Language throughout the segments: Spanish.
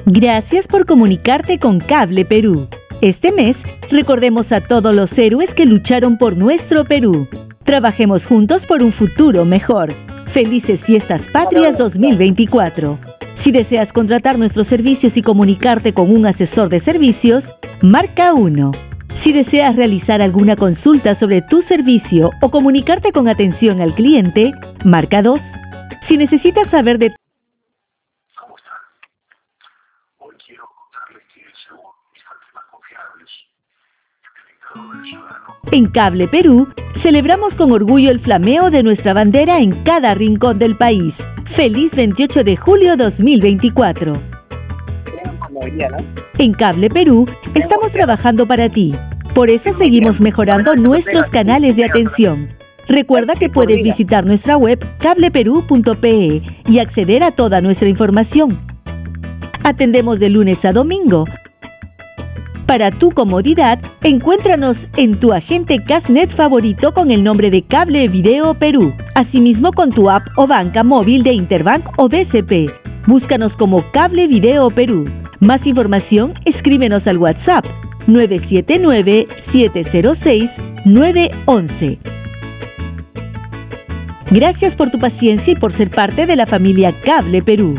Gracias por comunicarte con Cable Perú. Este mes, recordemos a todos los héroes que lucharon por nuestro Perú. Trabajemos juntos por un futuro mejor. Felices Fiestas Patrias 2024. Si deseas contratar nuestros servicios y comunicarte con un asesor de servicios, marca 1. Si deseas realizar alguna consulta sobre tu servicio o comunicarte con atención al cliente, marca 2. Si necesitas saber de... ¿Cómo está? Hoy quiero contarles que según mis fuentes más confiables, el delegado venezolano. En Cable Perú, celebramos con orgullo el flameo de nuestra bandera en cada rincón del país. ¡Feliz 28 de julio 2024! En Cable Perú, estamos trabajando para ti. Por eso seguimos mejorando nuestros canales de atención. Recuerda que puedes visitar nuestra web cableperú.pe y acceder a toda nuestra información. Atendemos de lunes a domingo. Para tu comodidad, encuéntranos en tu agente Casnet favorito con el nombre de Cable Video Perú. Asimismo con tu app o banca móvil de Interbank o BCP. Búscanos como Cable Video Perú. Más información, escríbenos al WhatsApp 979-706-911. Gracias por tu paciencia y por ser parte de la familia Cable Perú.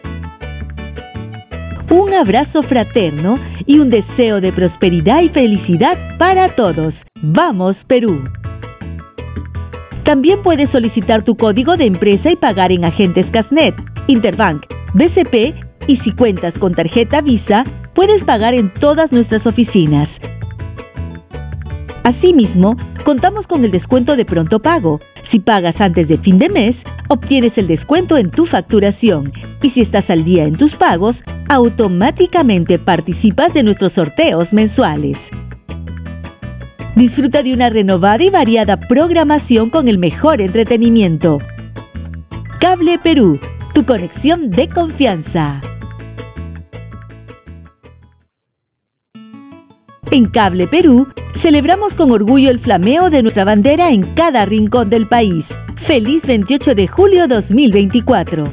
Un abrazo fraterno y un deseo de prosperidad y felicidad para todos. ¡Vamos, Perú! También puedes solicitar tu código de empresa y pagar en agentes Casnet, Interbank, BCP y si cuentas con tarjeta Visa, puedes pagar en todas nuestras oficinas. Asimismo, contamos con el descuento de pronto pago. Si pagas antes de fin de mes, obtienes el descuento en tu facturación. Y si estás al día en tus pagos, automáticamente participas de nuestros sorteos mensuales. Disfruta de una renovada y variada programación con el mejor entretenimiento. Cable Perú, tu conexión de confianza. En Cable Perú, celebramos con orgullo el flameo de nuestra bandera en cada rincón del país. ¡Feliz 28 de julio 2024!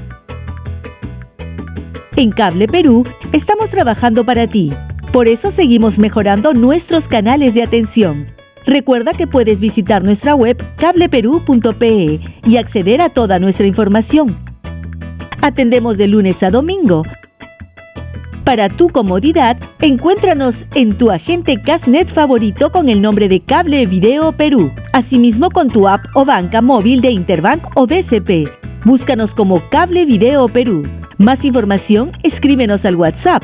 En Cable Perú, estamos trabajando para ti. Por eso seguimos mejorando nuestros canales de atención. Recuerda que puedes visitar nuestra web cableperú.pe y acceder a toda nuestra información. Atendemos de lunes a domingo. Para tu comodidad, encuéntranos en tu agente Casnet favorito con el nombre de Cable Video Perú. Asimismo con tu app o banca móvil de Interbank o BCP. Búscanos como Cable Video Perú. Más información, escríbenos al WhatsApp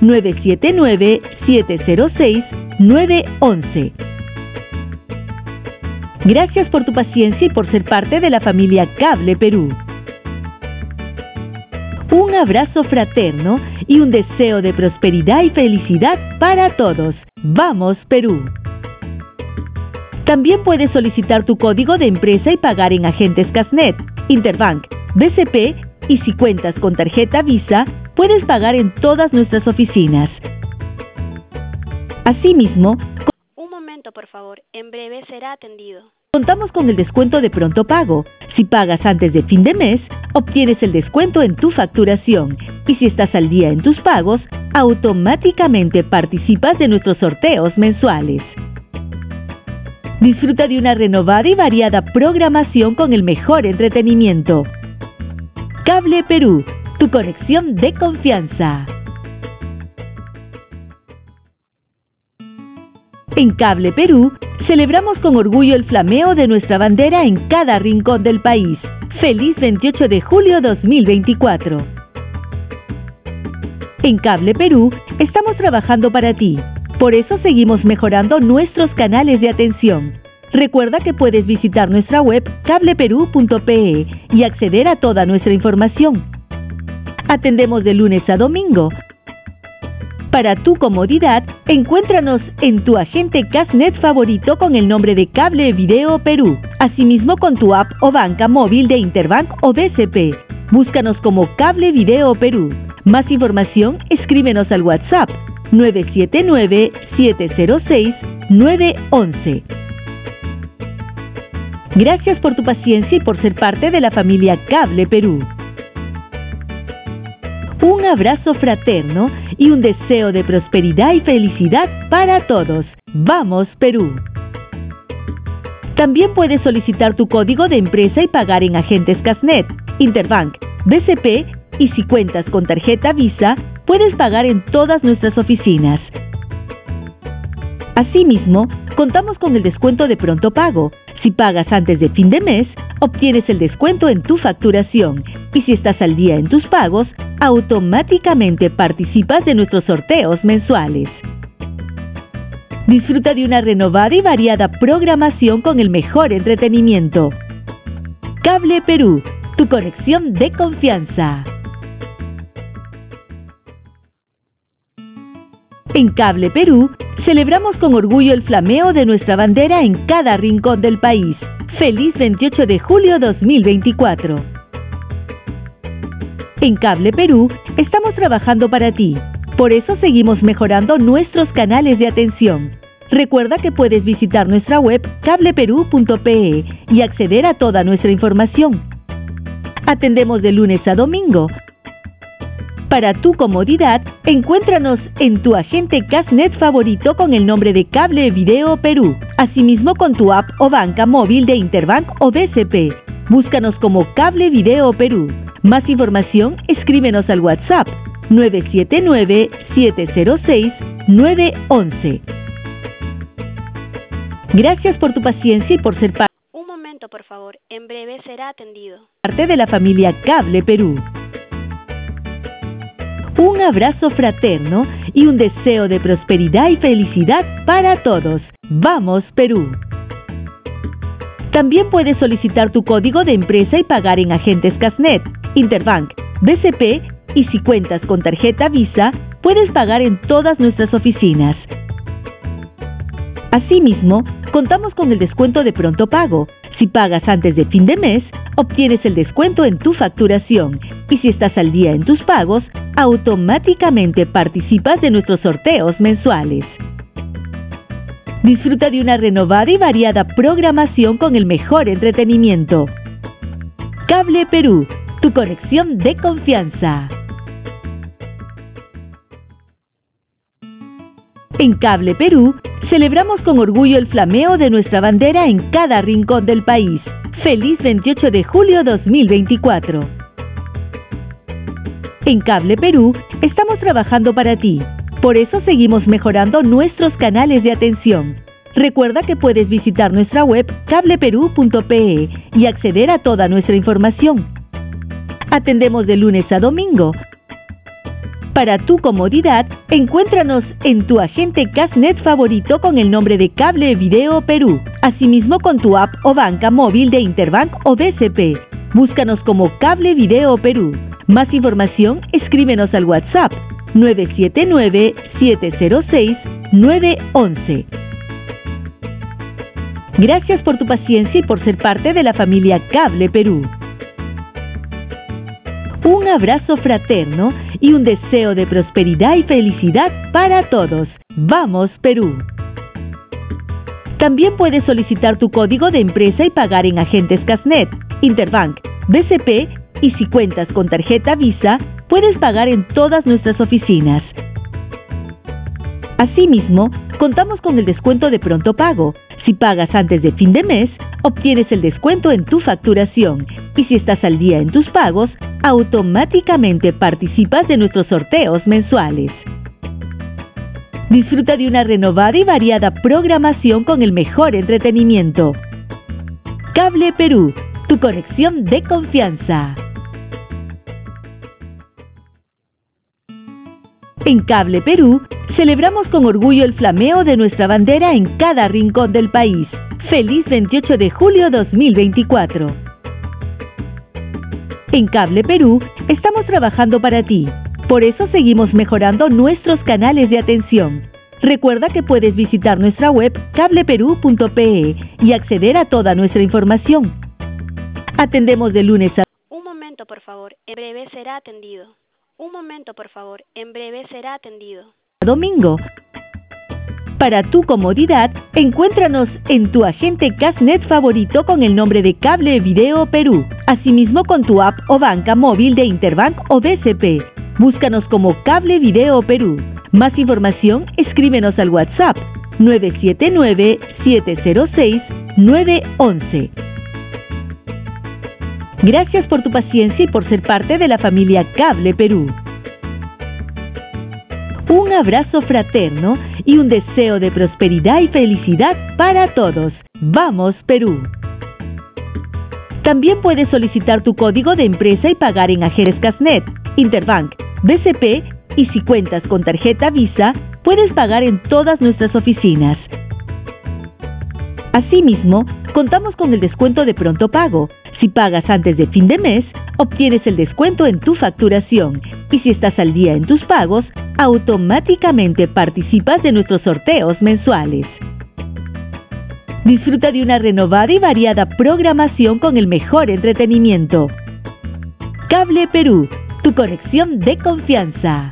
979-706-911. Gracias por tu paciencia y por ser parte de la familia Cable Perú. Un abrazo fraterno y un deseo de prosperidad y felicidad para todos. ¡Vamos, Perú! También puedes solicitar tu código de empresa y pagar en agentes Casnet, Interbank, BCP y si cuentas con tarjeta Visa, puedes pagar en todas nuestras oficinas. Asimismo, un momento, por favor. En breve será atendido. Contamos con el descuento de pronto pago. Si pagas antes de fin de mes, obtienes el descuento en tu facturación. Y si estás al día en tus pagos, automáticamente participas de nuestros sorteos mensuales. Disfruta de una renovada y variada programación con el mejor entretenimiento. Cable Perú, tu conexión de confianza. En Cable Perú, celebramos con orgullo el flameo de nuestra bandera en cada rincón del país. ¡Feliz 28 de julio 2024! En Cable Perú, estamos trabajando para ti. Por eso seguimos mejorando nuestros canales de atención. Recuerda que puedes visitar nuestra web cableperú.pe y acceder a toda nuestra información. Atendemos de lunes a domingo. Para tu comodidad, encuéntranos en tu agente Casnet favorito con el nombre de Cable Video Perú. Asimismo con tu app o banca móvil de Interbank o BCP. Búscanos como Cable Video Perú. Más información, escríbenos al WhatsApp 979-706-911. Gracias por tu paciencia y por ser parte de la familia Cable Perú. Un abrazo fraterno y un deseo de prosperidad y felicidad para todos. ¡Vamos, Perú! También puedes solicitar tu código de empresa y pagar en agentes Casnet, Interbank, BCP y si cuentas con tarjeta Visa, puedes pagar en todas nuestras oficinas. Asimismo, contamos con el descuento de pronto pago. Si pagas antes de fin de mes, obtienes el descuento en tu facturación y si estás al día en tus pagos, automáticamente participas de nuestros sorteos mensuales. Disfruta de una renovada y variada programación con el mejor entretenimiento. Cable Perú, tu conexión de confianza. En Cable Perú, celebramos con orgullo el flameo de nuestra bandera en cada rincón del país. ¡Feliz 28 de julio 2024! En Cable Perú, estamos trabajando para ti. Por eso seguimos mejorando nuestros canales de atención. Recuerda que puedes visitar nuestra web cableperú.pe y acceder a toda nuestra información. Atendemos de lunes a domingo. Para tu comodidad, encuéntranos en tu agente Casnet favorito con el nombre de Cable Video Perú. Asimismo con tu app o banca móvil de Interbank o BCP. Búscanos como Cable Video Perú. Más información, escríbenos al WhatsApp 979-706-911. Gracias por tu paciencia y por ser Un momento, por favor. En breve será atendido. parte de la familia Cable Perú. Un abrazo fraterno y un deseo de prosperidad y felicidad para todos. ¡Vamos, Perú! También puedes solicitar tu código de empresa y pagar en agentes Casnet, Interbank, BCP y si cuentas con tarjeta Visa, puedes pagar en todas nuestras oficinas. Asimismo, contamos con el descuento de pronto pago. Si pagas antes de fin de mes, obtienes el descuento en tu facturación y si estás al día en tus pagos, automáticamente participas de nuestros sorteos mensuales. Disfruta de una renovada y variada programación con el mejor entretenimiento. Cable Perú, tu conexión de confianza. En Cable Perú, celebramos con orgullo el flameo de nuestra bandera en cada rincón del país. ¡Feliz 28 de julio 2024! En Cable Perú, estamos trabajando para ti. Por eso seguimos mejorando nuestros canales de atención. Recuerda que puedes visitar nuestra web cableperú.pe y acceder a toda nuestra información. Atendemos de lunes a domingo. Para tu comodidad, encuéntranos en tu agente Casnet favorito con el nombre de Cable Video Perú. Asimismo con tu app o banca móvil de Interbank o BCP. Búscanos como Cable Video Perú. Más información, escríbenos al WhatsApp 979-706-911. Gracias por tu paciencia y por ser parte de la familia Cable Perú. Un abrazo fraterno y un deseo de prosperidad y felicidad para todos. ¡Vamos, Perú! También puedes solicitar tu código de empresa y pagar en agentes Casnet, Interbank, BCP y si cuentas con tarjeta Visa, puedes pagar en todas nuestras oficinas. Asimismo, contamos con el descuento de pronto pago. Si pagas antes de fin de mes, obtienes el descuento en tu facturación y si estás al día en tus pagos, automáticamente participas de nuestros sorteos mensuales. Disfruta de una renovada y variada programación con el mejor entretenimiento. Cable Perú, tu conexión de confianza. En Cable Perú, celebramos con orgullo el flameo de nuestra bandera en cada rincón del país. ¡Feliz 28 de julio 2024! En Cable Perú, estamos trabajando para ti. Por eso seguimos mejorando nuestros canales de atención. Recuerda que puedes visitar nuestra web cableperú.pe y acceder a toda nuestra información. Atendemos de lunes a... Un momento, por favor. En breve será atendido. Un momento, por favor. En breve será atendido. Domingo. Para tu comodidad, encuéntranos en tu agente Casnet favorito con el nombre de Cable Video Perú. Asimismo con tu app o banca móvil de Interbank o BCP. Búscanos como Cable Video Perú. Más información, escríbenos al WhatsApp 979-706-911. Gracias por tu paciencia y por ser parte de la familia Cable Perú. Un abrazo fraterno y un deseo de prosperidad y felicidad para todos. ¡Vamos, Perú! También puedes solicitar tu código de empresa y pagar en Ajeres Casnet, Interbank, BCP, y si cuentas con tarjeta Visa, puedes pagar en todas nuestras oficinas. Asimismo, contamos con el descuento de pronto pago. Si pagas antes de fin de mes, obtienes el descuento en tu facturación. Y si estás al día en tus pagos, automáticamente participas de nuestros sorteos mensuales. Disfruta de una renovada y variada programación con el mejor entretenimiento. Cable Perú, tu conexión de confianza.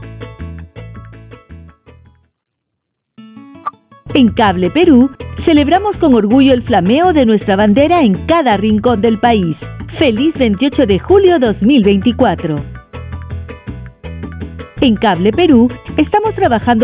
En Cable Perú, celebramos con orgullo el flameo de nuestra bandera en cada rincón del país. ¡Feliz 28 de julio 2024! En Cable Perú, estamos trabajando